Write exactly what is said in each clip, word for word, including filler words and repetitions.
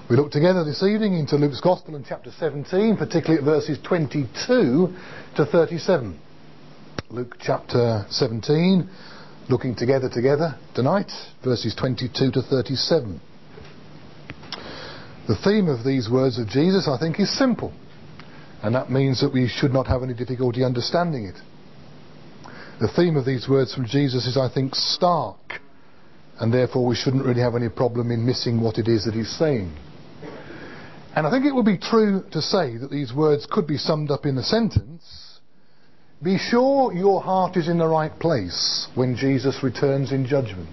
We look together this evening into Luke's Gospel in chapter seventeen, particularly at verses twenty-two to thirty-seven. Luke chapter seventeen, looking together together tonight, verses twenty-two to thirty-seven. The theme of these words of Jesus, I think, is simple, and that means that we should not have any difficulty understanding it. The theme of these words from Jesus is, I think, stark, and therefore we shouldn't really have any problem in missing what it is that he's saying. And I think it would be true to say that these words could be summed up in the sentence: be sure your heart is in the right place when Jesus returns in judgment.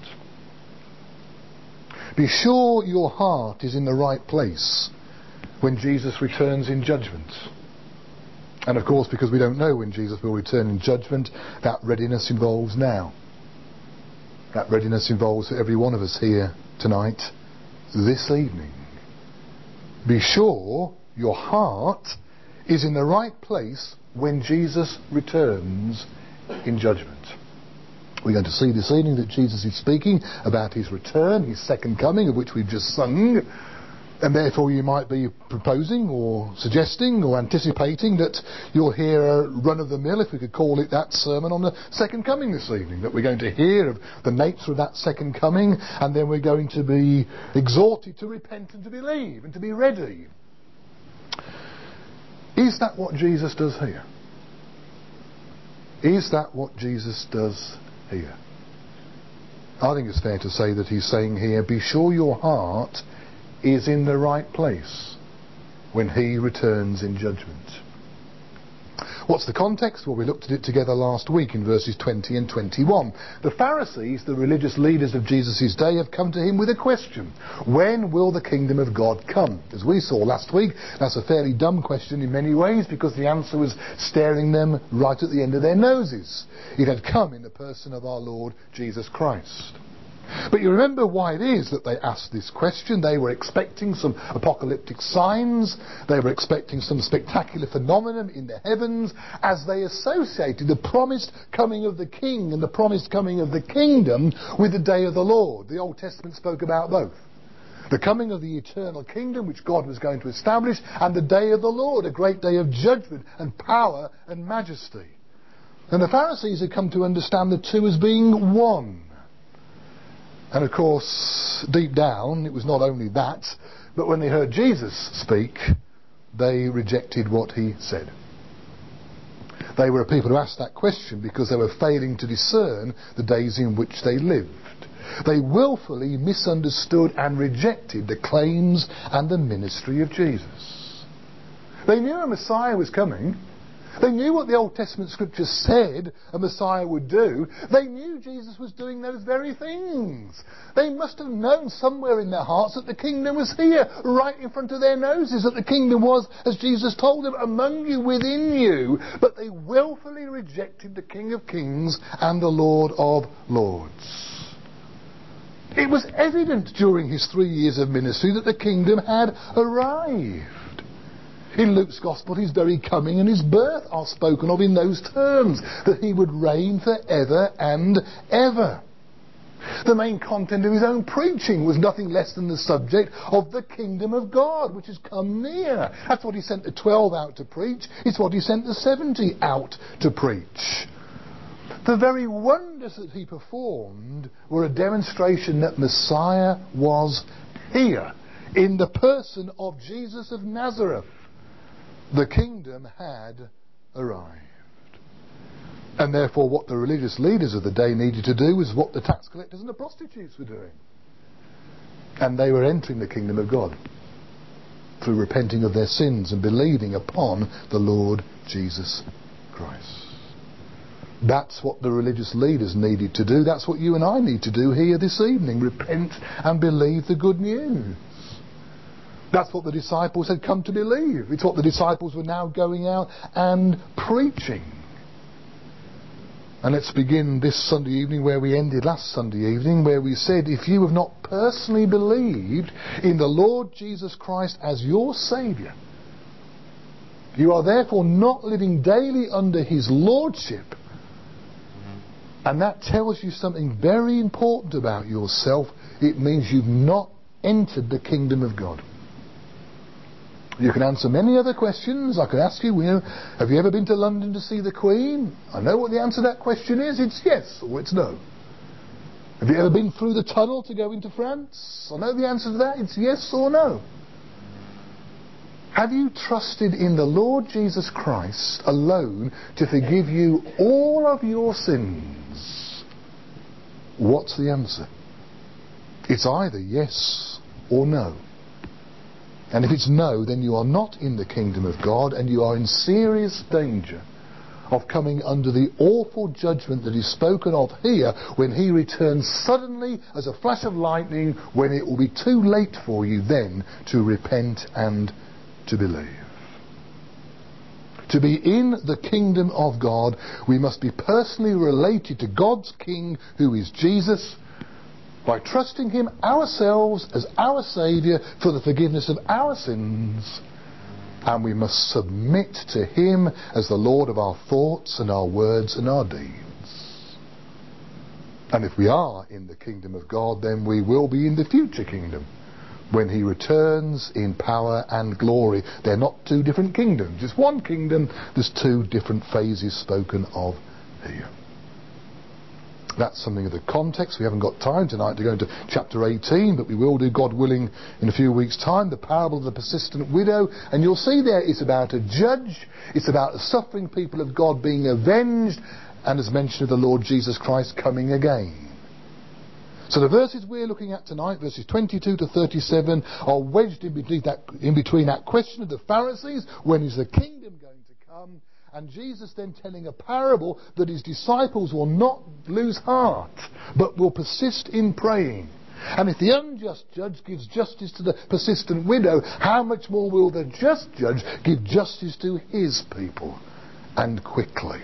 Be sure your heart is in the right place when Jesus returns in judgment. And of course, because we don't know when Jesus will return in judgment, that readiness involves now. That readiness involves for every one of us here tonight, this evening. Be sure your heart is in the right place when Jesus returns in judgment. We're going to see this evening that Jesus is speaking about his return, his second coming, of which we've just sung. And therefore you might be proposing or suggesting or anticipating that you'll hear a run-of-the-mill, if we could call it that, sermon on the second coming this evening. That we're going to hear of the nature of that second coming, and then we're going to be exhorted to repent and to believe and to be ready. Is that what Jesus does here? Is that what Jesus does here? I think it's fair to say that he's saying here, be sure your heart is in the right place when he returns in judgment. What's the context? Well, we looked at it together last week in verses twenty and twenty-one. The Pharisees, the religious leaders of Jesus' day, have come to him with a question. When will the kingdom of God come? As we saw last week, that's a fairly dumb question in many ways, because the answer was staring them right at the end of their noses. It had come in the person of our Lord Jesus Christ. But you remember why it is that they asked this question. They were expecting some apocalyptic signs. They were expecting some spectacular phenomenon in the heavens, as they associated the promised coming of the King and the promised coming of the kingdom with the day of the Lord. The Old Testament spoke about both. The coming of the eternal kingdom, which God was going to establish, and the day of the Lord, a great day of judgment and power and majesty. And the Pharisees had come to understand the two as being one. And of course, deep down, it was not only that, but when they heard Jesus speak, they rejected what he said. They were a people who asked that question because they were failing to discern the days in which they lived. They willfully misunderstood and rejected the claims and the ministry of Jesus. They knew a Messiah was coming. They knew what the Old Testament scriptures said a Messiah would do. They knew Jesus was doing those very things. They must have known somewhere in their hearts that the kingdom was here, right in front of their noses, that the kingdom was, as Jesus told them, among you, within you. But they willfully rejected the King of Kings and the Lord of Lords. It was evident during his three years of ministry that the kingdom had arrived. In Luke's Gospel, his very coming and his birth are spoken of in those terms, that he would reign forever and ever. The main content of his own preaching was nothing less than the subject of the kingdom of God, which has come near. That's what he sent the twelve out to preach. It's what he sent the seventy out to preach. The very wonders that he performed were a demonstration that Messiah was here, in the person of Jesus of Nazareth. The kingdom had arrived. And therefore what the religious leaders of the day needed to do was what the tax collectors and the prostitutes were doing. And they were entering the kingdom of God through repenting of their sins and believing upon the Lord Jesus Christ. That's what the religious leaders needed to do. That's what you and I need to do here this evening. Repent and believe the good news. That's what the disciples had come to believe. It's what the disciples were now going out and preaching. And let's begin this Sunday evening where we ended last Sunday evening, where we said, if you have not personally believed in the Lord Jesus Christ as your Saviour, you are therefore not living daily under his lordship. And that tells you something very important about yourself. It means you've not entered the kingdom of God. You can answer many other questions. I could ask you, you know, have you ever been to London to see the Queen? I know what the answer to that question is. It's yes or it's no. Have you ever been through the tunnel to go into France? I know the answer to that. It's yes or no. Have you trusted in the Lord Jesus Christ alone to forgive you all of your sins? What's the answer? It's either yes or no. And if it's no, then you are not in the kingdom of God, and you are in serious danger of coming under the awful judgment that is spoken of here when he returns suddenly as a flash of lightning, when it will be too late for you then to repent and to believe. To be in the kingdom of God, we must be personally related to God's King, who is Jesus, by trusting him ourselves as our Saviour for the forgiveness of our sins, and we must submit to him as the Lord of our thoughts and our words and our deeds. And if we are in the kingdom of God, then we will be in the future kingdom when he returns in power and glory. They're not two different kingdoms. It's one kingdom. There's two different phases spoken of here. That's something of the context. We haven't got time tonight to go into chapter eighteen, but we will do, God willing, in a few weeks' time, the parable of the persistent widow. And you'll see there it's about a judge, it's about the suffering people of God being avenged, and as mentioned of the Lord Jesus Christ coming again. So the verses we're looking at tonight, verses twenty-two to thirty-seven, are wedged in between that, in between that question of the Pharisees, when is the kingdom going to come? And Jesus then telling a parable that his disciples will not lose heart, but will persist in praying. And if the unjust judge gives justice to the persistent widow, how much more will the just judge give justice to his people, and quickly?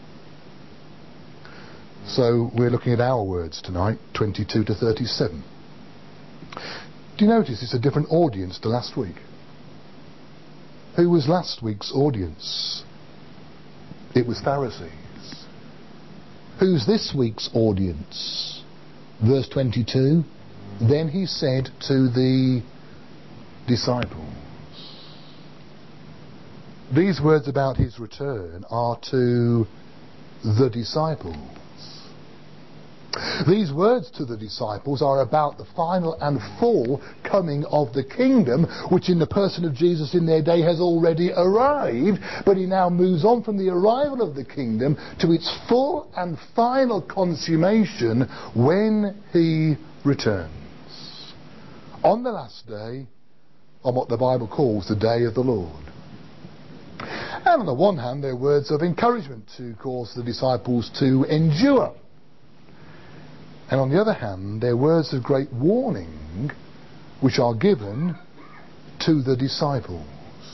So we're looking at our words tonight, twenty-two to thirty-seven. Do you notice it's a different audience to last week? Who was last week's audience? It was Pharisees. Who's this week's audience? Verse twenty-two. Then he said to the disciples. These words about his return are to the disciples. These words to the disciples are about the final and full coming of the kingdom, which in the person of Jesus in their day has already arrived, but he now moves on from the arrival of the kingdom to its full and final consummation when he returns. On the last day, on what the Bible calls the day of the Lord. And on the one hand, they're words of encouragement to cause the disciples to endure. And on the other hand, they're words of great warning which are given to the disciples.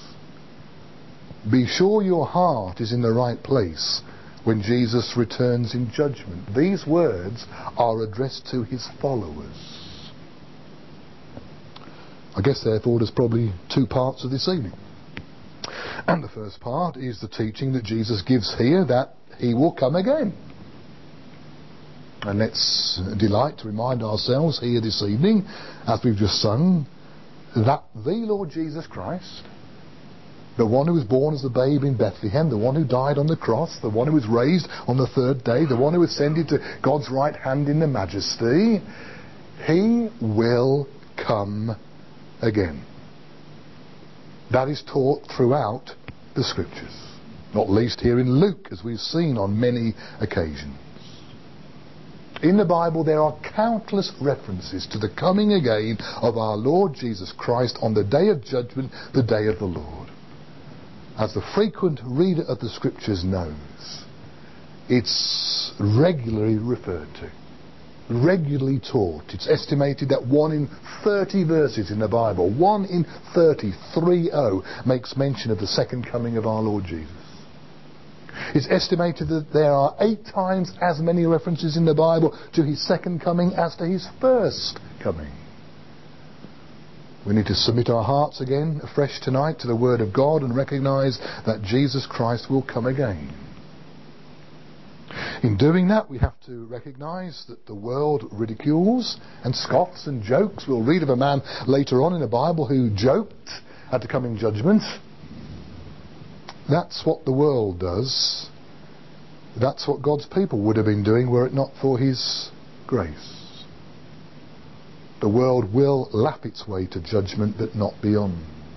Be sure your heart is in the right place when Jesus returns in judgment. These words are addressed to his followers. I guess therefore there's probably two parts of this evening. And the first part is the teaching that Jesus gives here, that he will come again. And let's delight to remind ourselves here this evening, as we've just sung, that the Lord Jesus Christ, the one who was born as a babe in Bethlehem, the one who died on the cross, the one who was raised on the third day, the one who ascended to God's right hand in the majesty, he will come again. That is taught throughout the Scriptures, not least here in Luke, as we've seen on many occasions. In the Bible there are countless references to the coming again of our Lord Jesus Christ on the day of judgment, the day of the Lord. As the frequent reader of the Scriptures knows, it's regularly referred to, regularly taught. It's estimated that one in thirty verses in the Bible, one in thirty, three oh, makes mention of the second coming of our Lord Jesus. It's estimated that there are eight times as many references in the Bible to his second coming as to his first coming. We need to submit our hearts again afresh tonight to the Word of God and recognise that Jesus Christ will come again. In doing that, we have to recognise that the world ridicules and scoffs and jokes. We'll read of a man later on in the Bible who joked at the coming judgment. That's what the world does. That's what God's people would have been doing were it not for His grace. The world will lap its way to judgment, but not beyond.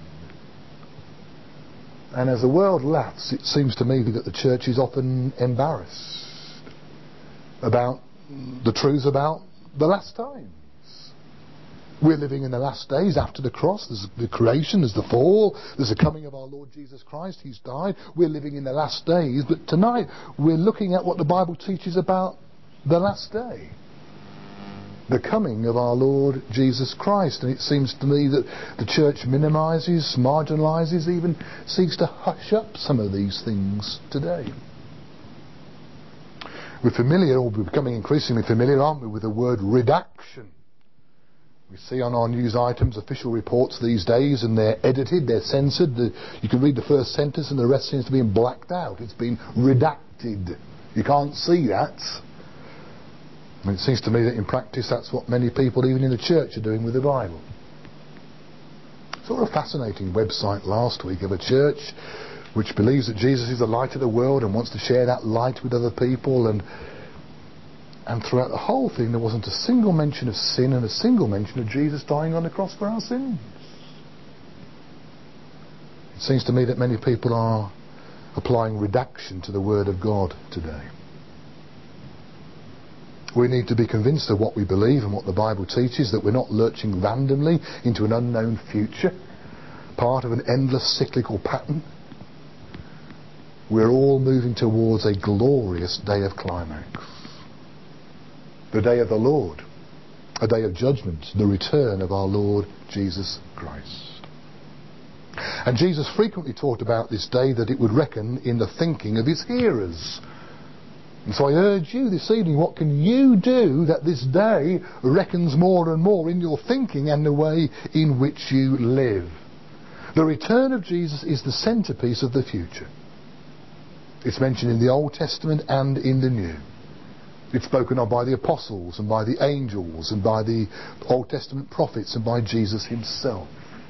And as the world laughs, it seems to me that the church is often embarrassed about the truths about the last times. We're living in the last days after the cross. There's the creation, there's the fall, there's the coming of our Lord Jesus Christ. He's died. We're living in the last days. But tonight we're looking at what the Bible teaches about the last day. The coming of our Lord Jesus Christ. And it seems to me that the church minimises, marginalises, even seeks to hush up some of these things today. We're familiar, or we're becoming increasingly familiar, aren't we, with the word redaction. We see on our news items official reports these days, and they're edited, they're censored. The, you can read the first sentence and the rest seems to be blacked out. It's been redacted. You can't see that. And it seems to me that in practice that's what many people, even in the church, are doing with the Bible. Sort of a fascinating website last week of a church which believes that Jesus is the light of the world and wants to share that light with other people, and and throughout the whole thing there wasn't a single mention of sin and a single mention of Jesus dying on the cross for our sins. It seems to me that many people are applying redaction to the Word of God today. We need to be convinced of what we believe and what the Bible teaches, that we're not lurching randomly into an unknown future, part of an endless cyclical pattern. We're all moving towards a glorious day of climax. The day of the Lord. A day of judgment. The return of our Lord Jesus Christ. And Jesus frequently talked about this day that it would reckon in the thinking of His hearers. And so I urge you this evening, what can you do that this day reckons more and more in your thinking and the way in which you live? The return of Jesus is the centrepiece of the future. It's mentioned in the Old Testament and in the New. It's spoken of by the apostles and by the angels and by the Old Testament prophets and by Jesus Himself.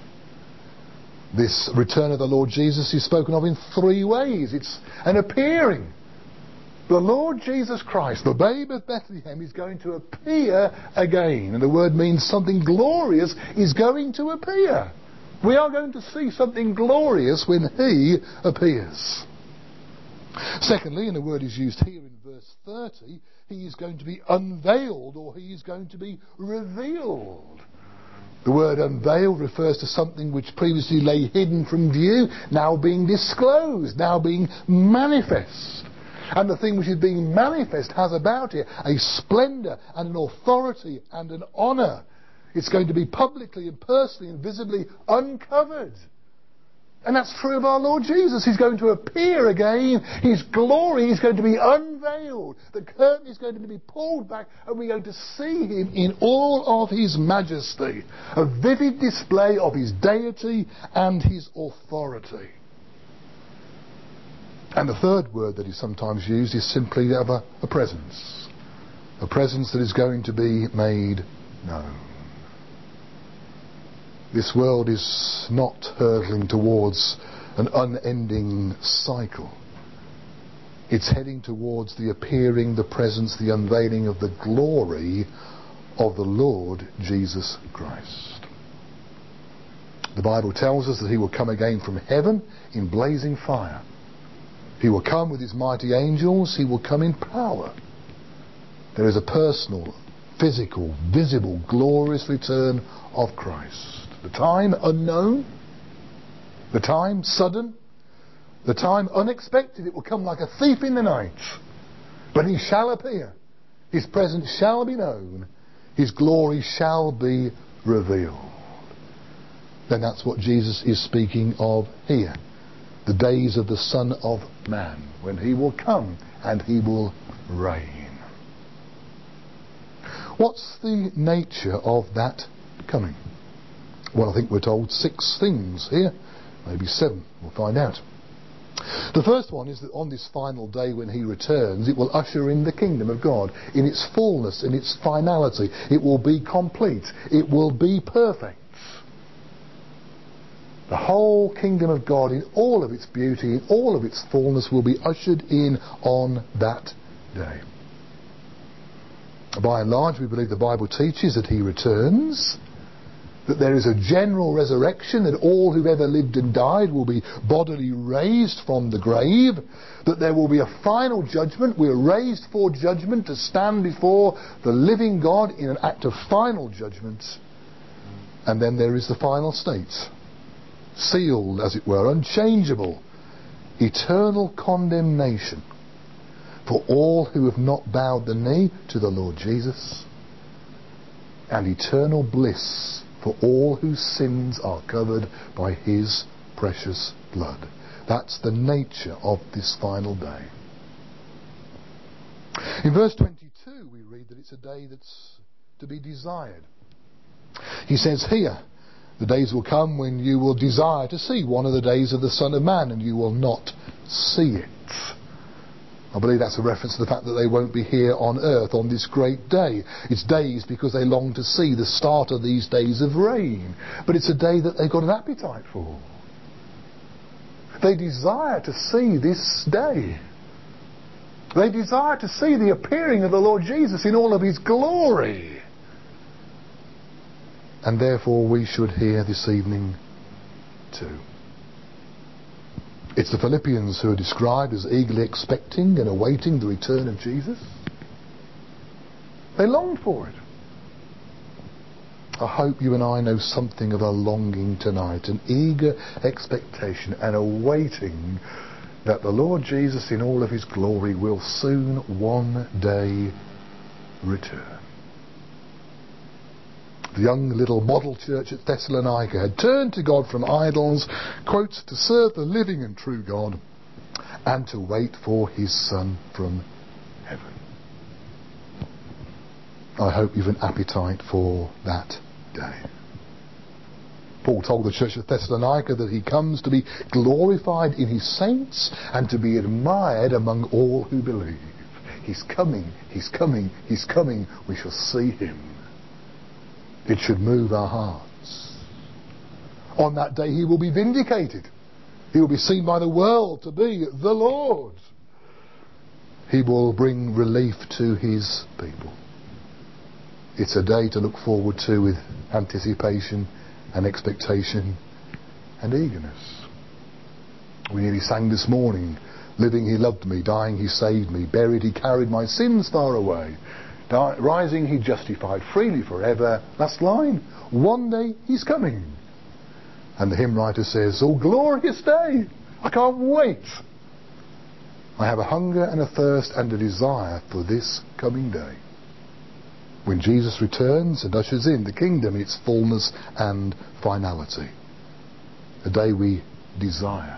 This return of the Lord Jesus is spoken of in three ways. It's an appearing. The Lord Jesus Christ, the babe of Bethlehem, is going to appear again. And the word means something glorious is going to appear. We are going to see something glorious when He appears. Secondly, and the word is used here in verse thirty, He is going to be unveiled, or He is going to be revealed. The word unveiled refers to something which previously lay hidden from view, now being disclosed, now being manifest. And the thing which is being manifest has about it a splendour and an authority and an honour. It's going to be publicly and personally and visibly uncovered. And that's true of our Lord Jesus. He's going to appear again. His glory is going to be unveiled. The curtain is going to be pulled back and we're going to see Him in all of His majesty. A vivid display of His deity and His authority. And the third word that is sometimes used is simply of a, a presence. A presence that is going to be made known. This world is not hurtling towards an unending cycle. It's heading towards the appearing, the presence, the unveiling of the glory of the Lord Jesus Christ. The Bible tells us that He will come again from heaven in blazing fire. He will come with His mighty angels. He will come in power. There is a personal, physical, visible, glorious return of Christ. The time unknown, the time sudden, the time unexpected. It will come like a thief in the night. But He shall appear. His presence shall be known. His glory shall be revealed. Then that's what Jesus is speaking of here. The days of the Son of Man, when He will come and He will reign. What's the nature of that coming? Well, I think we're told six things here, maybe seven, we'll find out. The first one is that on this final day when He returns, it will usher in the kingdom of God in its fullness, in its finality. It will be complete. It will be perfect. The whole kingdom of God in all of its beauty, in all of its fullness, will be ushered in on that day. By and large, we believe the Bible teaches that he returns, that there is a general resurrection, that all who've ever lived and died will be bodily raised from the grave, that there will be a final judgment. We're raised for judgment to stand before the living God in an act of final judgment. And then there is the final state, sealed, as it were, unchangeable, eternal condemnation for all who have not bowed the knee to the Lord Jesus, and eternal bliss for all whose sins are covered by his precious blood. That's the nature of this final day. In verse twenty-two we read that it's a day that's to be desired. He says here, the days will come when you will desire to see one of the days of the Son of Man, and you will not see it. I believe that's a reference to the fact that they won't be here on earth on this great day. It's days because they long to see the start of these days of rain. But it's a day that they've got an appetite for. They desire to see this day. They desire to see the appearing of the Lord Jesus in all of his glory. And therefore we should hear this evening too. It's the Philippians who are described as eagerly expecting and awaiting the return of Jesus. They long for it. I hope you and I know something of a longing tonight, an eager expectation and awaiting that the Lord Jesus in all of his glory will soon one day return. The young little model church at Thessalonica had turned to God from idols, quotes, to serve the living and true God and to wait for his Son from heaven. I hope you've an appetite for that day. Paul told the church at Thessalonica that he comes to be glorified in his saints and to be admired among all who believe. He's coming, he's coming, he's coming. We shall see him. It should move our hearts. On that day he will be vindicated. He will be seen by the world to be the Lord. He will bring relief to his people. It's a day to look forward to with anticipation and expectation and eagerness. We nearly sang this morning, living he loved me, dying he saved me, buried he carried my sins far away. Rising he justified freely forever. Last line, one day he's coming. And the hymn writer says, oh glorious day, I can't wait. I have a hunger and a thirst and a desire for this coming day, when Jesus returns and ushers in the kingdom in its fullness and finality. A day we desire.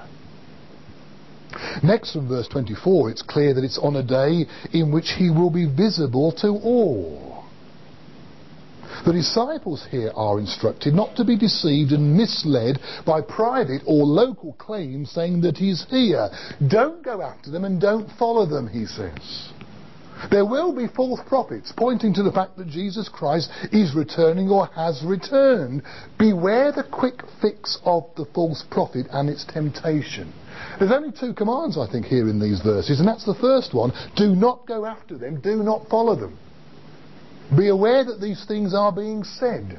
Next, from verse twenty-four, it's clear that it's on a day in which he will be visible to all. The disciples here are instructed not to be deceived and misled by private or local claims saying that he's here. Don't go after them and don't follow them, he says. There will be false prophets pointing to the fact that Jesus Christ is returning or has returned. Beware the quick fix of the false prophet and its temptation. There's only two commands, I think, here in these verses, and that's the first one. Do not go after them. Do not follow them. Be aware that these things are being said.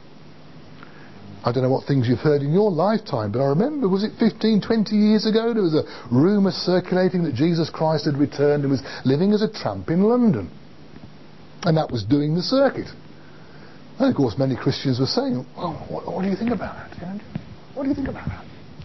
I don't know what things you've heard in your lifetime, but I remember, was it fifteen, twenty years ago, there was a rumour circulating that Jesus Christ had returned and was living as a tramp in London. And that was doing the circuit. And of course many Christians were saying, well, what, what do you think about that? You know, what do you think about that?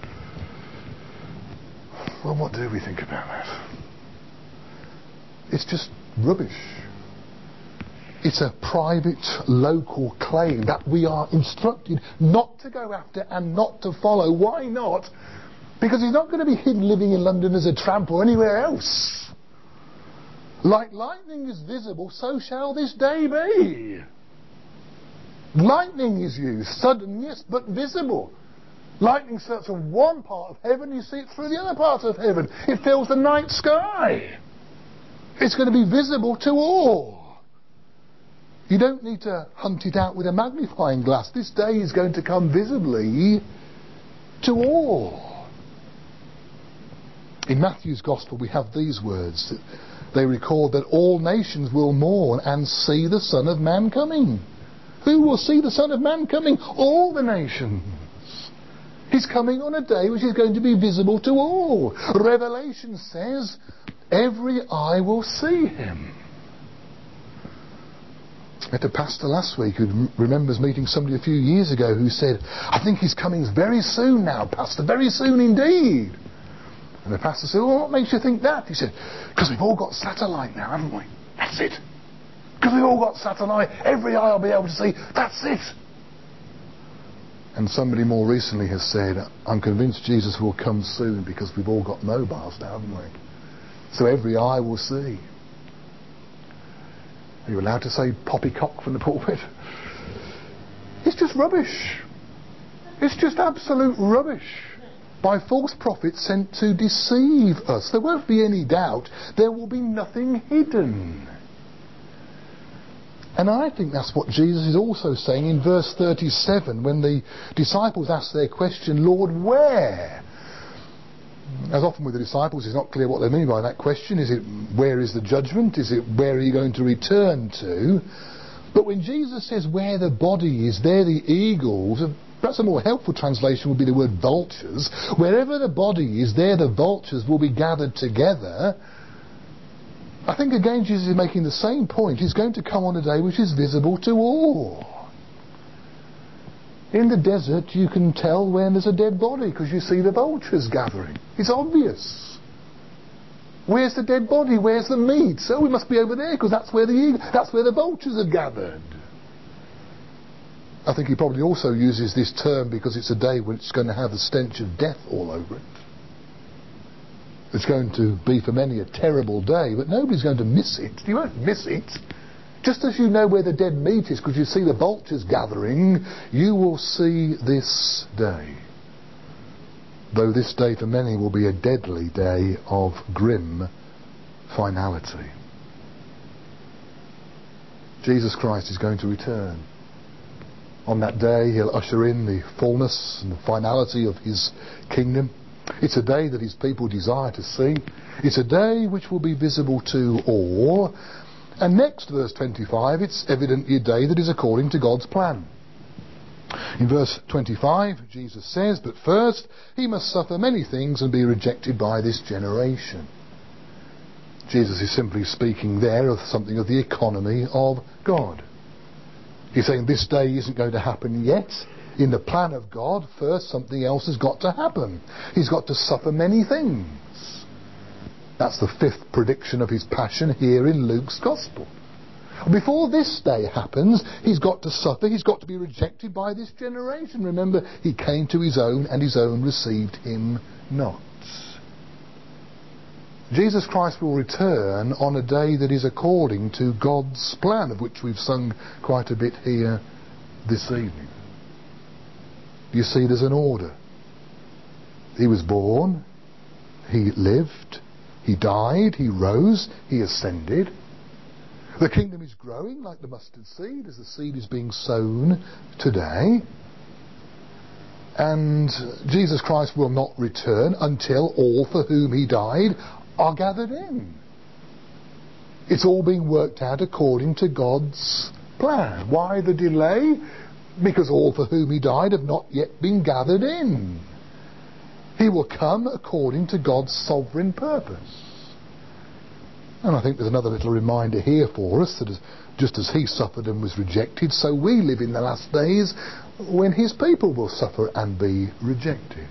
Well, what do we think about that? It's just rubbish. It's a private, local claim that we are instructed not to go after and not to follow. Why not? Because he's not going to be hidden living in London as a tramp or anywhere else. Like lightning is visible, so shall this day be. Lightning is used, sudden, yes, but visible. Lightning starts from one part of heaven, you see it through the other part of heaven. It fills the night sky. It's going to be visible to all. You don't need to hunt it out with a magnifying glass. This day is going to come visibly to all. In Matthew's Gospel we have these words. They record that all nations will mourn and see the Son of Man coming. Who will see the Son of Man coming? All the nations. He's coming on a day which is going to be visible to all. Revelation says, every eye will see him. I met a pastor last week who remembers meeting somebody a few years ago who said, I think he's coming very soon now, Pastor, very soon indeed. And the pastor said, well, what makes you think that? He said, because we've all got satellite now, haven't we? That's it. Because we've all got satellite, every eye will be able to see, that's it. And somebody more recently has said, I'm convinced Jesus will come soon because we've all got mobiles now, haven't we? So every eye will see. Are you allowed to say poppycock from the pulpit? It's just rubbish. It's just absolute rubbish. By false prophets sent to deceive us. There won't be any doubt. There will be nothing hidden. And I think that's what Jesus is also saying in verse thirty-seven when the disciples ask their question, Lord, where? As often with the disciples, it's not clear what they mean by that question. Is it, where is the judgment? Is it, where are you going to return to? But when Jesus says, where the body is, there the eagles, perhaps a more helpful translation would be the word vultures. Wherever the body is, there the vultures will be gathered together. I think again Jesus is making the same point. He's going to come on a day which is visible to all. In the desert you can tell when there's a dead body because you see the vultures gathering. It's obvious. Where's the dead body? Where's the meat? So we must be over there because that's where the that's where the vultures are gathered. I think he probably also uses this term because it's a day when it's going to have the stench of death all over it. It's going to be for many a terrible day, but nobody's going to miss it. You won't miss it. Just as you know where the dead meat is because you see the vultures gathering, you will see this day. Though this day for many will be a deadly day of grim finality. Jesus Christ is going to return. On that day he'll usher in the fullness and the finality of his kingdom. It's a day that his people desire to see. It's a day which will be visible to all. And next, verse twenty-five, it's evidently a day that is according to God's plan. In verse twenty-five, Jesus says, but first he must suffer many things and be rejected by this generation. Jesus is simply speaking there of something of the economy of God. He's saying this day isn't going to happen yet. In the plan of God, first something else has got to happen. He's got to suffer many things. That's the fifth prediction of his passion here in Luke's Gospel. Before this day happens, he's got to suffer, he's got to be rejected by this generation. Remember, he came to his own and his own received him not. Jesus Christ will return on a day that is according to God's plan, of which we've sung quite a bit here this evening. You see, there's an order. He was born, he lived, he died, he rose, he ascended. The kingdom is growing like the mustard seed as the seed is being sown today. And Jesus Christ will not return until all for whom he died are gathered in. It's all being worked out according to God's plan. Why the delay? Because all for whom he died have not yet been gathered in. He will come according to God's sovereign purpose. And I think there's another little reminder here for us that just as he suffered and was rejected, so we live in the last days when his people will suffer and be rejected.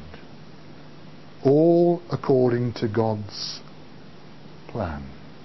All according to God's plan.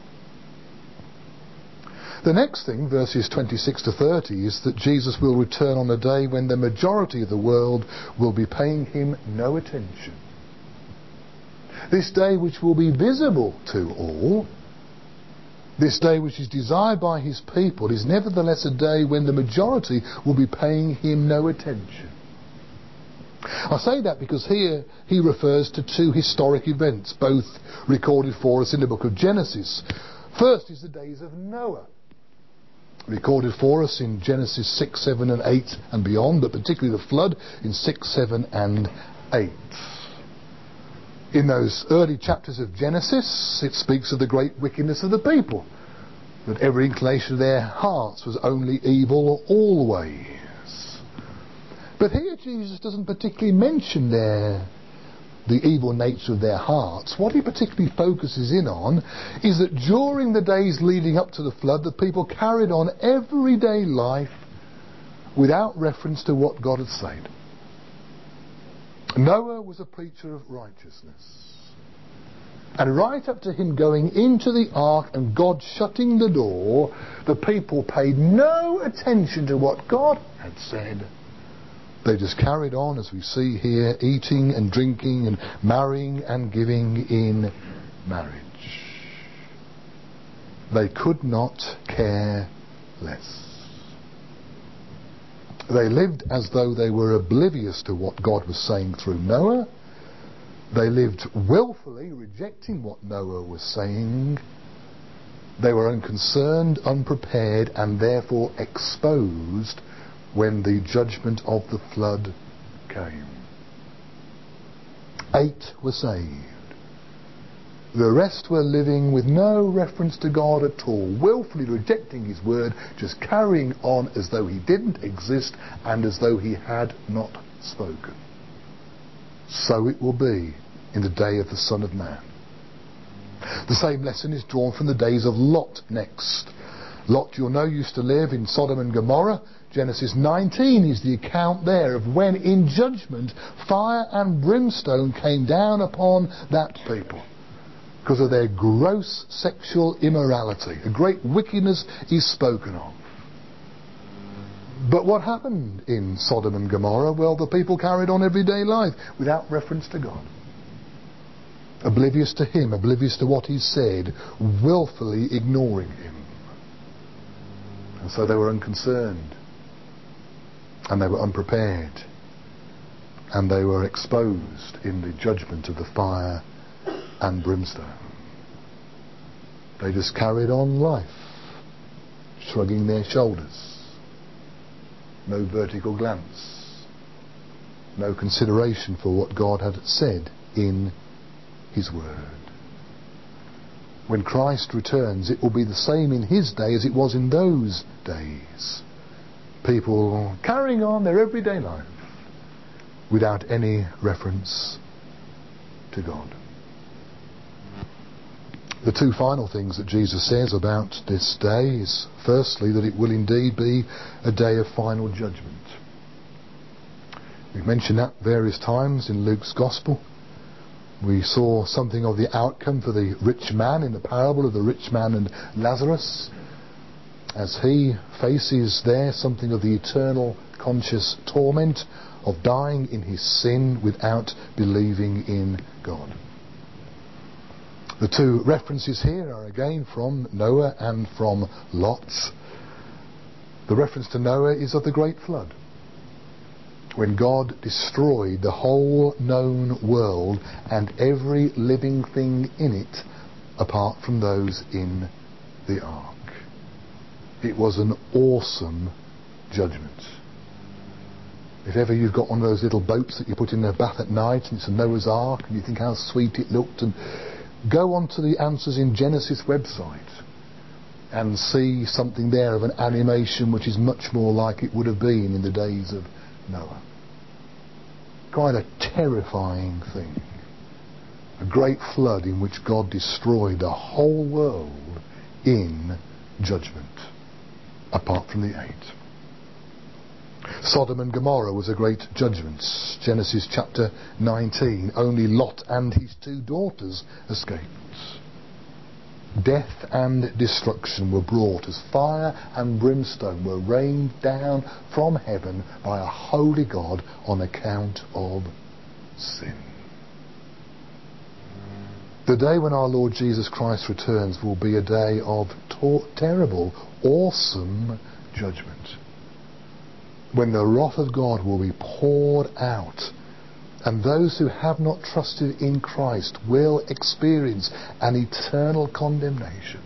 The next thing, verses twenty-six to thirty, is that Jesus will return on a day when the majority of the world will be paying him no attention. This day which will be visible to all, this day which is desired by his people, is nevertheless a day when the majority will be paying him no attention. I say that because here he refers to two historic events, both recorded for us in the book of Genesis. First is the days of Noah, recorded for us in Genesis six, seven and eight and beyond, but particularly the flood in six, seven and eight. In those early chapters of Genesis, it speaks of the great wickedness of the people, that every inclination of their hearts was only evil always. But here Jesus doesn't particularly mention their the evil nature of their hearts. What he particularly focuses in on is that during the days leading up to the flood, the people carried on everyday life without reference to what God had said. Noah was a preacher of righteousness. And right up to him going into the ark and God shutting the door, the people paid no attention to what God had said. They just carried on, as we see here, eating and drinking and marrying and giving in marriage. They could not care less. They lived as though they were oblivious to what God was saying through Noah. They lived willfully rejecting what Noah was saying. They were unconcerned, unprepared, and therefore exposed when the judgment of the flood came. Eight were saved. The rest were living with no reference to God at all, willfully rejecting his word, just carrying on as though he didn't exist and as though he had not spoken. So it will be in the day of the Son of Man. The same lesson is drawn from the days of Lot next. Lot, you'll know, used to live in Sodom and Gomorrah. Genesis nineteen is the account there of when in judgment fire and brimstone came down upon that people because of their gross sexual immorality. A great wickedness is spoken of. But what happened in Sodom and Gomorrah? Well, the people carried on everyday life without reference to God. Oblivious to him, oblivious to what he said, willfully ignoring him. And so they were unconcerned. And they were unprepared. And they were exposed in the judgment of the fire and brimstone. They just carried on life, shrugging their shoulders. No vertical glance. No consideration for what God had said in his word. When Christ returns, it will be the same in his day as it was in those days. People carrying on their everyday life without any reference to God. The two final things that Jesus says about this day is, firstly, that it will indeed be a day of final judgment. We've mentioned that various times in Luke's Gospel. We saw something of the outcome for the rich man in the parable of the rich man and Lazarus, as he faces there something of the eternal conscious torment of dying in his sin without believing in God. The two references here are again from Noah and from Lot. The reference to Noah is of the great flood, when God destroyed the whole known world and every living thing in it apart from those in the ark. It was an awesome judgment. If ever you've got one of those little boats that you put in the bath at night and it's a Noah's Ark and you think how sweet it looked, and go on to the Answers in Genesis website and see something there of an animation which is much more like it would have been in the days of Noah. Quite a terrifying thing. A great flood in which God destroyed the whole world in judgment, apart from the eight. Sodom and Gomorrah was a great judgment. Genesis chapter nineteen. Only Lot and his two daughters escaped. Death and destruction were brought as fire and brimstone were rained down from heaven by a holy God on account of sin. The day when our Lord Jesus Christ returns will be a day of to- terrible, awesome judgment, when the wrath of God will be poured out, and those who have not trusted in Christ will experience an eternal condemnation.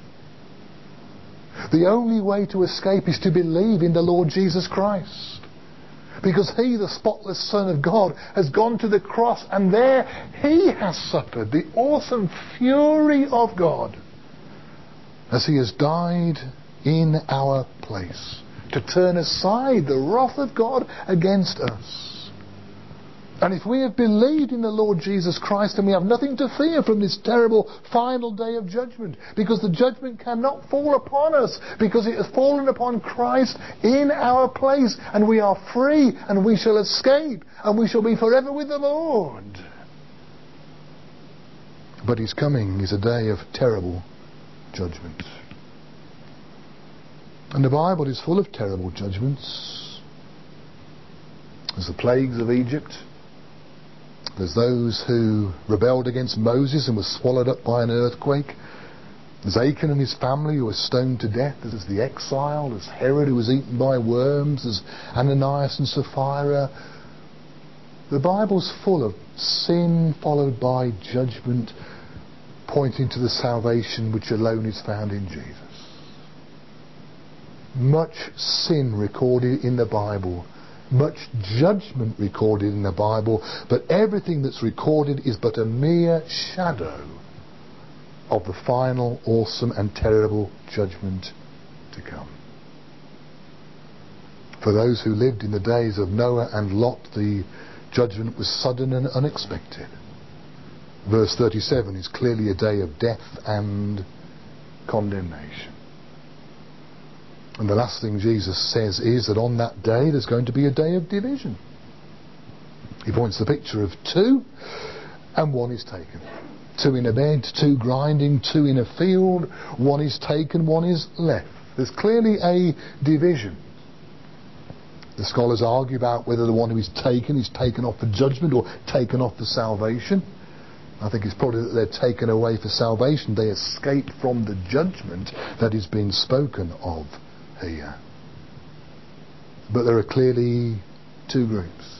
The only way to escape is to believe in the Lord Jesus Christ. Because he, the spotless Son of God, has gone to the cross, and there he has suffered the awesome fury of God as he has died in our place to turn aside the wrath of God against us. And if we have believed in the Lord Jesus Christ, then we have nothing to fear from this terrible final day of judgment, because the judgment cannot fall upon us, because it has fallen upon Christ in our place, and we are free, and we shall escape, and we shall be forever with the Lord. But his coming is a day of terrible judgment. And the Bible is full of terrible judgments. There's the plagues of Egypt. There's those who rebelled against Moses and were swallowed up by an earthquake. There's Achan and his family who were stoned to death. There's the exile. There's Herod who was eaten by worms. There's Ananias and Sapphira. The Bible's full of sin followed by judgment, pointing to the salvation which alone is found in Jesus. Much sin recorded in the Bible, much judgment recorded in the Bible, but everything that's recorded is but a mere shadow of the final, awesome and terrible judgment to come. For those who lived in the days of Noah and Lot, the judgment was sudden and unexpected. Verse thirty-seven is clearly a day of death and condemnation. And the last thing Jesus says is that on that day there's going to be a day of division. He points the picture of two, and one is taken. Two in a bed, two grinding, two in a field. One is taken, one is left. There's clearly a division. The scholars argue about whether the one who is taken is taken off for judgment or taken off for salvation. I think it's probably that they're taken away for salvation. They escape from the judgment that is being spoken of here. But there are clearly two groups.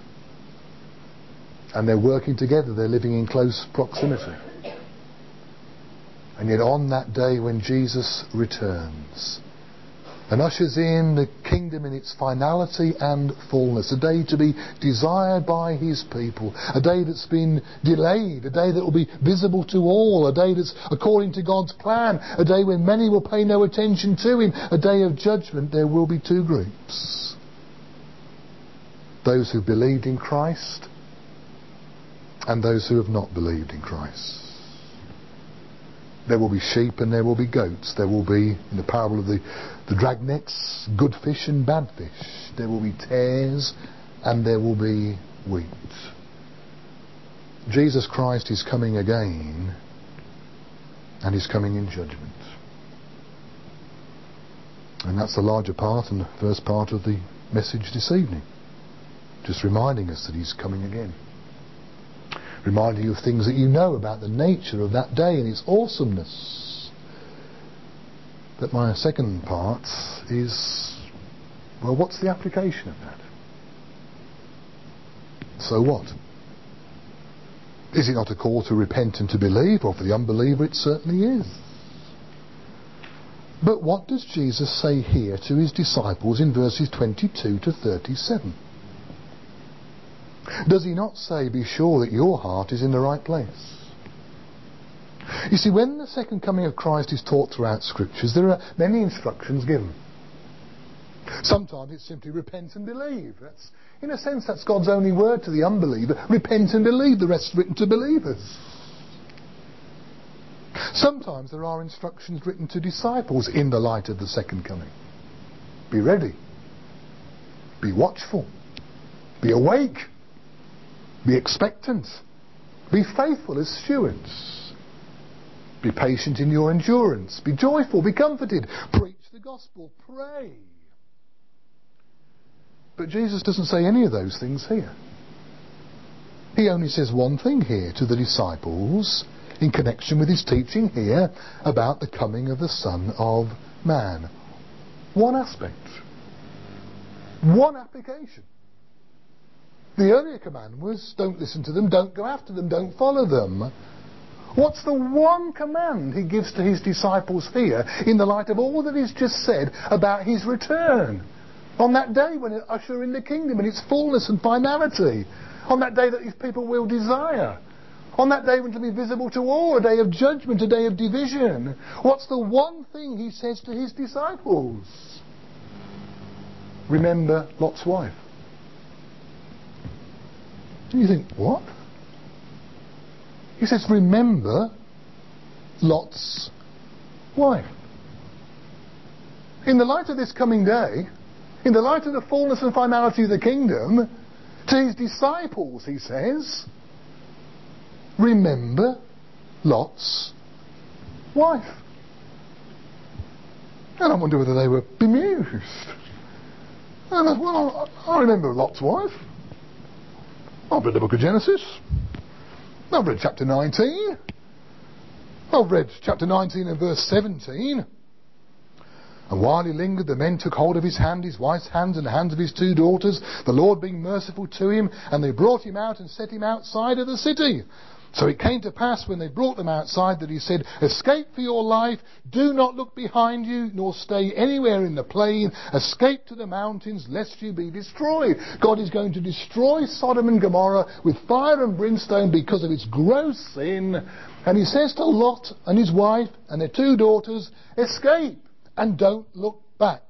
And they're working together. They're living in close proximity. And yet on that day when Jesus returns and ushers in the kingdom in its finality and fullness, a day to be desired by his people, a day that's been delayed, a day that will be visible to all, a day that's according to God's plan, a day when many will pay no attention to him, a day of judgment, there will be two groups. Those who believed in Christ and those who have not believed in Christ. There will be sheep and there will be goats. There will be, in the parable of the, the dragnets, good fish and bad fish. There will be tares and there will be wheat. Jesus Christ is coming again, and he's coming in judgment. And that's the larger part and the first part of the message this evening. Just reminding us that he's coming again. Reminding you of things that you know about the nature of that day and its awesomeness. But my second part is, well, what's the application of that? So what? Is it not a call to repent and to believe? Well, for the unbeliever it certainly is. But what does Jesus say here to his disciples in verses twenty-two to thirty-seven? Does he not say, be sure that your heart is in the right place? You see, when the second coming of Christ is taught throughout Scriptures, there are many instructions given. Sometimes it's simply repent and believe. That's, in a sense, that's God's only word to the unbeliever. Repent and believe. The rest is written to believers. Sometimes there are instructions written to disciples in the light of the second coming. Be ready. Be watchful. Be awake. Be expectant. Be faithful as stewards. Be patient in your endurance. Be joyful. Be comforted. Preach the gospel. Pray. But Jesus doesn't say any of those things here. He only says one thing here to the disciples in connection with his teaching here about the coming of the Son of Man. One aspect. One application. The earlier command was, don't listen to them, don't go after them, don't follow them. What's the one command he gives to his disciples here in the light of all that he's just said about his return? On that day when it usher in the kingdom in its fullness and finality. On that day that his people will desire. On that day when it will be visible to all, a day of judgment, a day of division. What's the one thing he says to his disciples? Remember Lot's wife. And you think, what? He says, remember Lot's wife. In the light of this coming day, in the light of the fullness and finality of the kingdom, to his disciples, he says, remember Lot's wife. And I wonder whether they were bemused. And I, well, I remember Lot's wife. I've read the book of Genesis. I've read chapter nineteen. I've read chapter nineteen and verse seventeen. And while he lingered, the men took hold of his hand, his wife's hands, and the hands of his two daughters, the Lord being merciful to him, and they brought him out and set him outside of the city. So it came to pass when they brought them outside that he said, escape for your life, do not look behind you, nor stay anywhere in the plain, escape to the mountains, lest you be destroyed. God is going to destroy Sodom and Gomorrah with fire and brimstone because of its gross sin. And he says to Lot and his wife and their two daughters, escape and don't look back.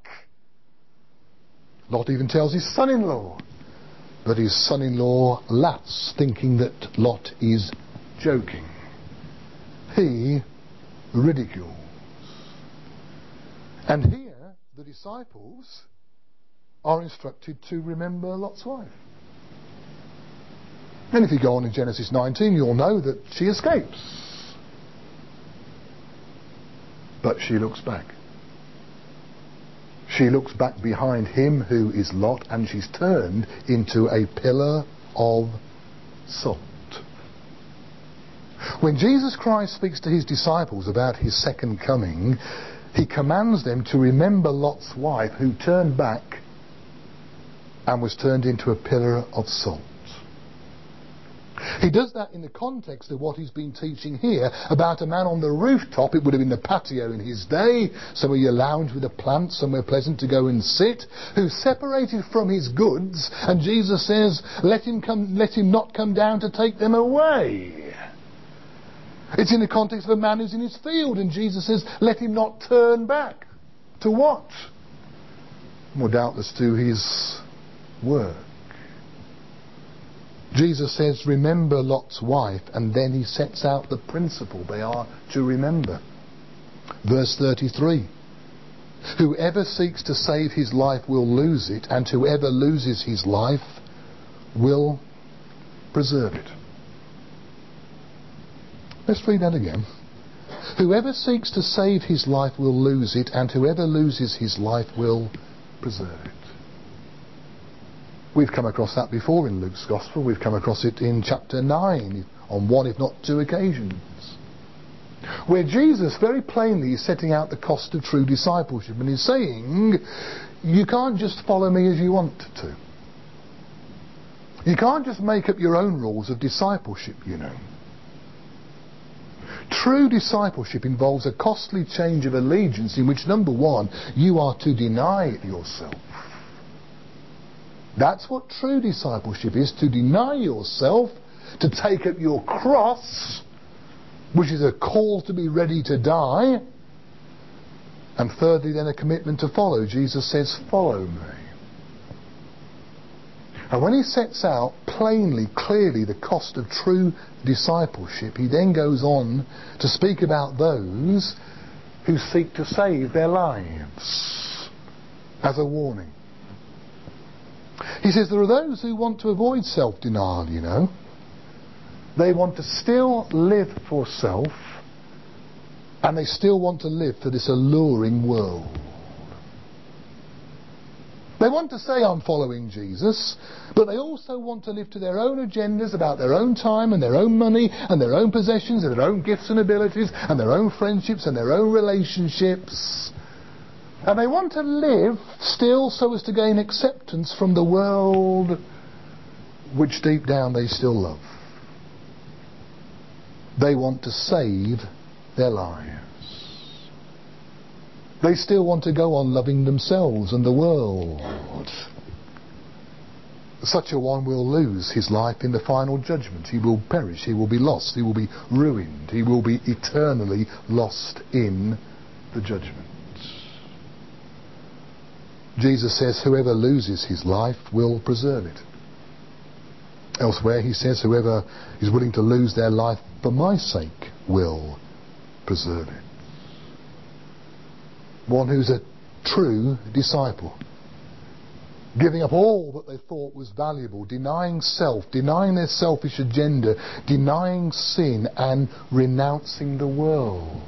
Lot even tells his son-in-law, but his son-in-law laughs, thinking that Lot is joking. He ridicules. And here, the disciples are instructed to remember Lot's wife. And if you go on in Genesis nineteen, you'll know that she escapes. But she looks back. She looks back behind him who is Lot, and she's turned into a pillar of salt. When Jesus Christ speaks to his disciples about his second coming, he commands them to remember Lot's wife who turned back and was turned into a pillar of salt. He does that in the context of what he's been teaching here about a man on the rooftop. It would have been the patio in his day, somewhere you lounge with a plant, somewhere pleasant to go and sit, who's separated from his goods, and Jesus says, let him come, let him not come down to take them away. It's in the context of a man who's in his field, and Jesus says, let him not turn back. To what? Well, doubtless to his work. Jesus says, remember Lot's wife, and then he sets out the principle they are to remember. Verse thirty-three. Whoever seeks to save his life will lose it, and whoever loses his life will preserve it. Let's read that again. Whoever seeks to save his life will lose it, and whoever loses his life will preserve it. We've come across that before in Luke's Gospel. We've come across it in chapter nine on one if not two occasions, where Jesus very plainly is setting out the cost of true discipleship, and he's saying you can't just follow me as you want to. You can't just make up your own rules of discipleship, you know. True discipleship involves a costly change of allegiance in which, number one, you are to deny yourself. That's what true discipleship is, to deny yourself, to take up your cross, which is a call to be ready to die, and thirdly then a commitment to follow. Jesus says, follow me. And when he sets out plainly, clearly the cost of true discipleship, he then goes on to speak about those who seek to save their lives as a warning. He says there are those who want to avoid self-denial, you know. They want to still live for self, and they still want to live for this alluring world. They want to say, I'm following Jesus, but they also want to live to their own agendas about their own time and their own money and their own possessions and their own gifts and abilities and their own friendships and their own relationships. And they want to live still so as to gain acceptance from the world which deep down they still love. They want to save their lives. They still want to go on loving themselves and the world. Such a one will lose his life in the final judgment. He will perish, he will be lost, he will be ruined, he will be eternally lost in the judgment. Jesus says, whoever loses his life will preserve it. Elsewhere he says, whoever is willing to lose their life for my sake will preserve it. One who's a true disciple, giving up all that they thought was valuable, denying self, denying their selfish agenda, denying sin and renouncing the world.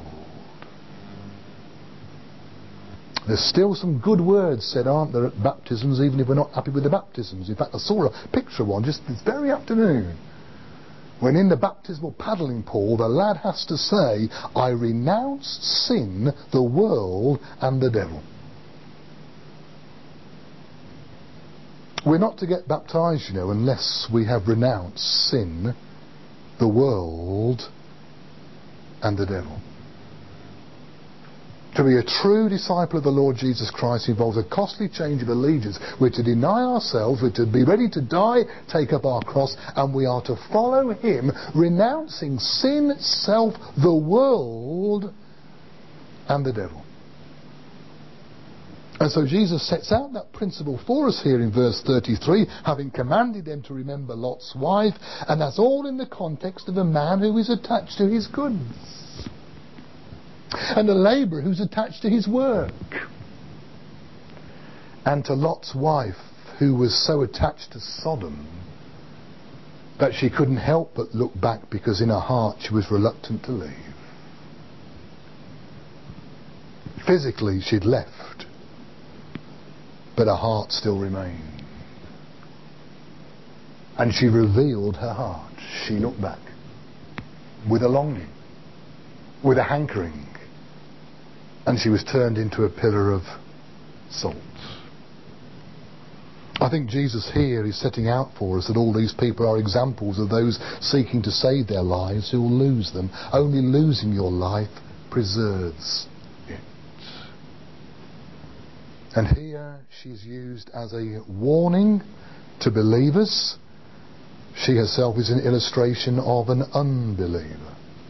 There's still some good words said, aren't there, at baptisms, even if we're not happy with the baptisms. In fact, I saw a picture of one just this very afternoon, when in the baptismal paddling pool the lad has to say, I renounce sin, the world and the devil. We're not to get baptised, you know, unless we have renounced sin, the world and the devil. To be a true disciple of the Lord Jesus Christ involves a costly change of allegiance. We're to deny ourselves, we're to be ready to die, take up our cross, and we are to follow him, renouncing sin, self, the world, and the devil. And so Jesus sets out that principle for us here in verse thirty-three, having commanded them to remember Lot's wife, and that's all in the context of a man who is attached to his goods, and a labourer who's attached to his work, and to Lot's wife, who was so attached to Sodom that she couldn't help but look back, because in her heart she was reluctant to leave. Physically she'd left, but her heart still remained. And she revealed her heart. She looked back with a longing, with a hankering, and she was turned into a pillar of salt. I think Jesus here is setting out for us that all these people are examples of those seeking to save their lives who will lose them. Only losing your life preserves it. And here she's used as a warning to believers. She herself is an illustration of an unbeliever.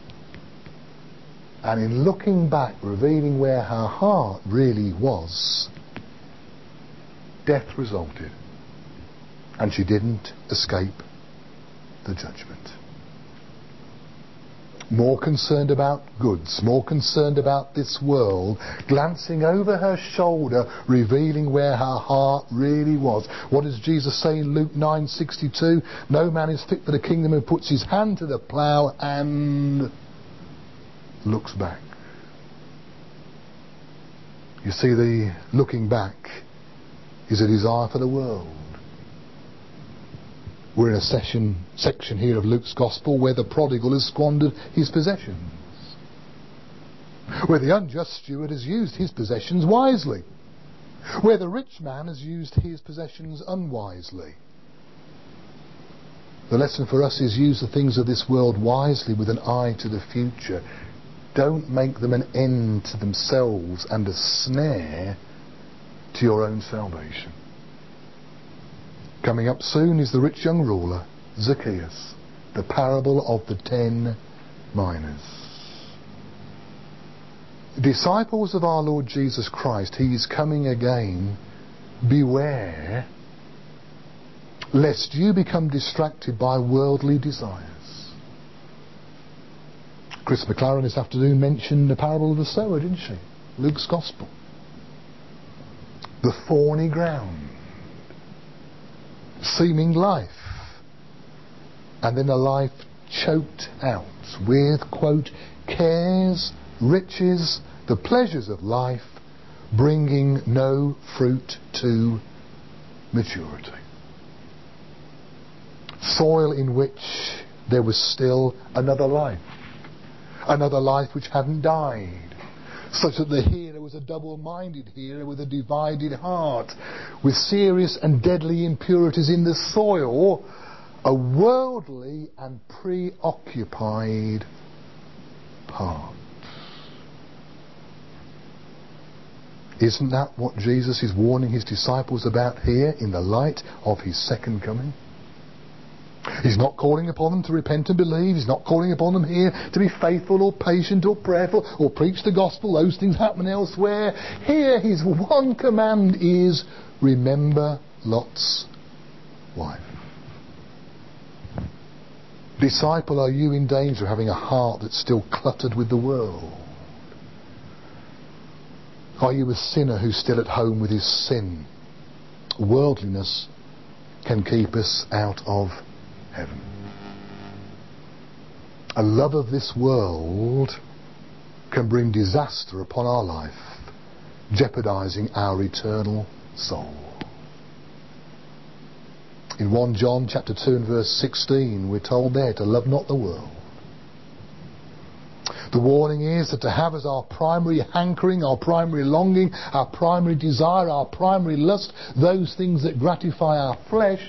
And in looking back, revealing where her heart really was, death resulted. And she didn't escape the judgment. More concerned about goods, more concerned about this world, glancing over her shoulder, revealing where her heart really was. What does Jesus say in Luke nine sixty-two? No man is fit for the kingdom who puts his hand to the plough and looks back. You see, the looking back is a desire for the world. We're in a session, section here of Luke's Gospel where the prodigal has squandered his possessions, where the unjust steward has used his possessions wisely, where the rich man has used his possessions unwisely. The lesson for us is use the things of this world wisely with an eye to the future. Don't make them an end to themselves and a snare to your own salvation. Coming up soon is the rich young ruler, Zacchaeus, the parable of the ten minas. Disciples of our Lord Jesus Christ, he is coming again. Beware lest you become distracted by worldly desires. Chris McLaren this afternoon mentioned the parable of the sower, didn't she? Luke's Gospel. The thorny ground. Seeming life, and then a life choked out with, quote, cares, riches, the pleasures of life, bringing no fruit to maturity. Soil in which there was still another life, another life which hadn't died, such that the hearer was a double-minded hearer with a divided heart, with serious and deadly impurities in the soil, a worldly and preoccupied heart. Isn't that what Jesus is warning his disciples about here in the light of his second coming? He's not calling upon them to repent and believe. He's not calling upon them here to be faithful or patient or prayerful or preach the gospel. Those things happen elsewhere. Here his one command is, remember Lot's wife. Disciple, are you in danger of having a heart that's still cluttered with the world? Are you a sinner who's still at home with his sin? Worldliness can keep us out of heaven. A love of this world can bring disaster upon our life, jeopardizing our eternal soul. In First John chapter two and verse sixteen, we're told there to love not the world. The warning is that to have as our primary hankering, our primary longing, our primary desire, our primary lust, those things that gratify our flesh,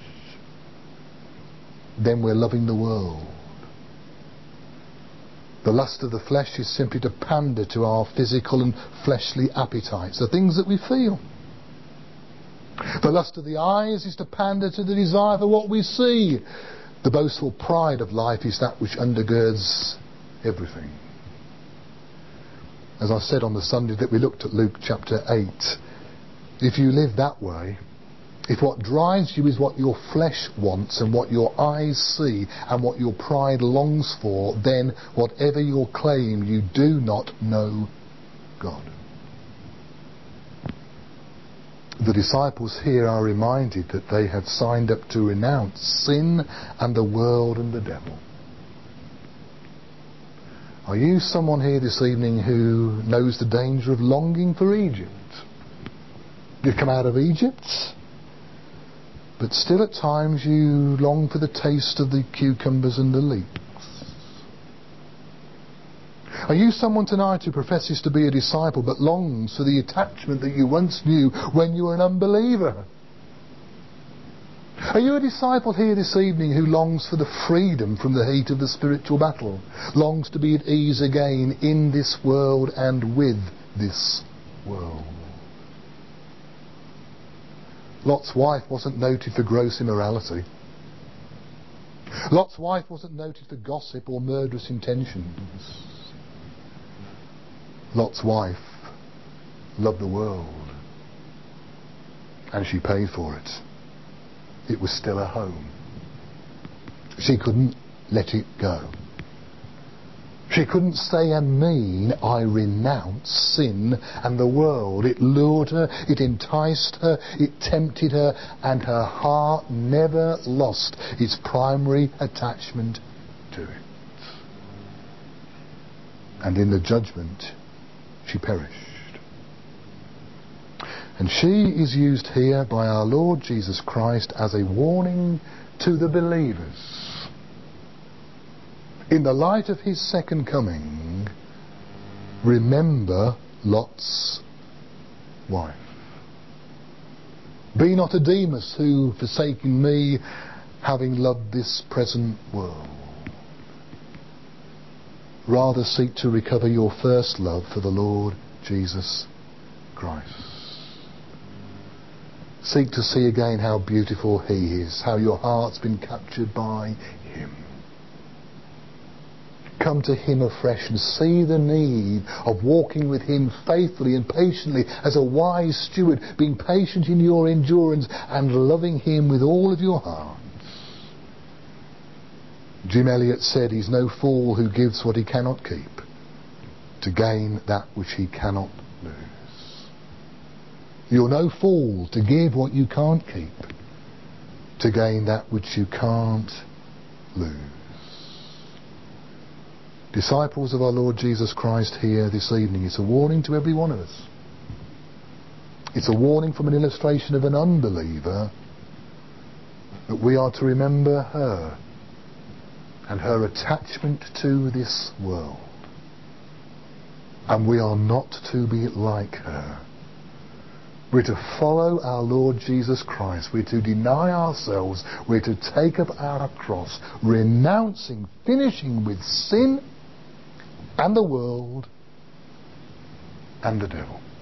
then we're loving the world. The lust of the flesh is simply to pander to our physical and fleshly appetites, the things that we feel. The lust of the eyes is to pander to the desire for what we see. The boastful pride of life is that which undergirds everything. As I said on the Sunday that we looked at Luke chapter eight, if you live that way, if what drives you is what your flesh wants and what your eyes see and what your pride longs for, then whatever your claim, you do not know God. The disciples here are reminded that they have signed up to renounce sin and the world and the devil. Are you someone here this evening who knows the danger of longing for Egypt? You've come out of Egypt, but still at times you long for the taste of the cucumbers and the leeks. Are you someone tonight who professes to be a disciple but longs for the attachment that you once knew when you were an unbeliever? Are you a disciple here this evening who longs for the freedom from the heat of the spiritual battle? Longs to be at ease again in this world and with this world? Lot's wife wasn't noted for gross immorality. Lot's wife wasn't noted for gossip or murderous intentions. Lot's wife loved the world, and she paid for it. It was still a home. She couldn't let it go. She couldn't say and mean, I renounce sin and the world. It lured her, it enticed her, it tempted her, and her heart never lost its primary attachment to it. And in the judgment, she perished. And she is used here by our Lord Jesus Christ as a warning to the believers. In the light of his second coming, remember Lot's wife. Be not a Demas who, forsaking me, having loved this present world. Rather seek to recover your first love for the Lord Jesus Christ. Seek to see again how beautiful he is, how your heart's been captured by him. Come to him afresh and see the need of walking with him faithfully and patiently as a wise steward, being patient in your endurance and loving him with all of your heart. Jim Elliot said he's no fool who gives what he cannot keep to gain that which he cannot lose. You're no fool to give what you can't keep to gain that which you can't lose. Disciples of our Lord Jesus Christ here this evening, it's a warning to every one of us. It's a warning from an illustration of an unbeliever that we are to remember her and her attachment to this world. And we are not to be like her. We're to follow our Lord Jesus Christ. We're to deny ourselves. We're to take up our cross, renouncing, finishing with sin and the world and the devil.